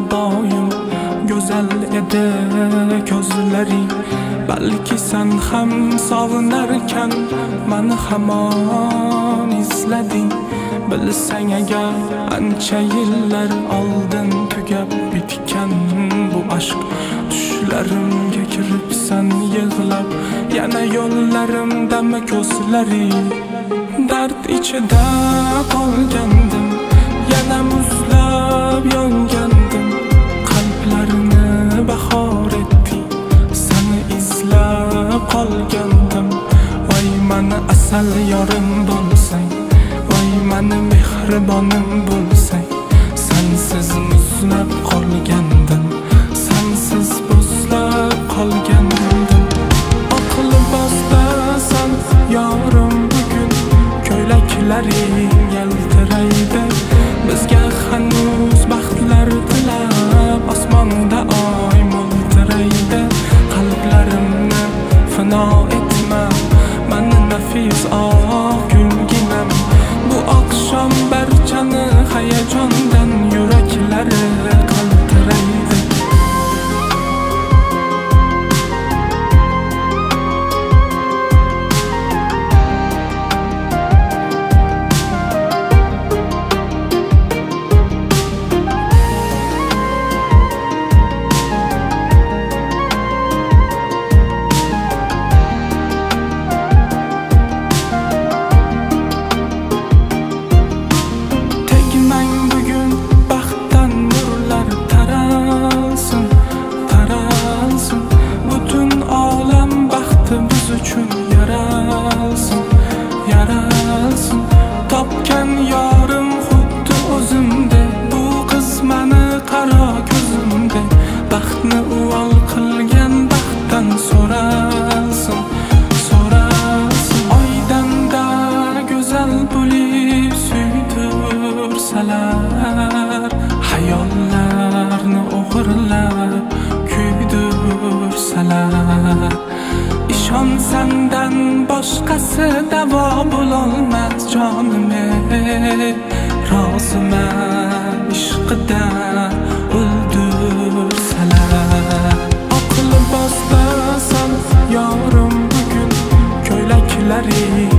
doim go'zal edi ko'zlaring. Balki sen ham sog'inarkan meni hamon izlading. Bilsang agar ancha yillar oldin tugab bitgan bu aşk. Tushlarimga kiribsan yig'lab, yana yo'llarimdami ko'zlaring. Dard ichida qolgandim, yana muzlab yongandim. Qalblarni bahor etding, seni izlab qolgandim. Voy meni asal yorim bo'lsang, voy meni mehribonim bo'lsang. Sensiz muzlab qolgandim, sensiz bo'zlab qolgandim. Oq libostasan yorim bugun, ko'ylaklaring yaltiraydi. Bizga hanuz baxtlar tilab, osmonda oy mo'ltiraydi. Qalblarimni fino etma, meni nafis oq gulginam. Bu oqshom barchani hayajondan yuraklari qaltiraydi. Yaralsın, topgan yorim xuddi o'zimda. Bu qiz meni qaro ko'zimda. Baxtni uvol qilgan baxtdan so'ralsin, so'ralsin. Oydanda go'zal bo'lib suydirsalar, hayollarni o'g'irlab kuydirsalar. İşon senden boshqasi davo bo'lolmas jonime. Roziman ishqidan o'ldirsalar. Oq libostasan yorim bugun, ko'ylaklaring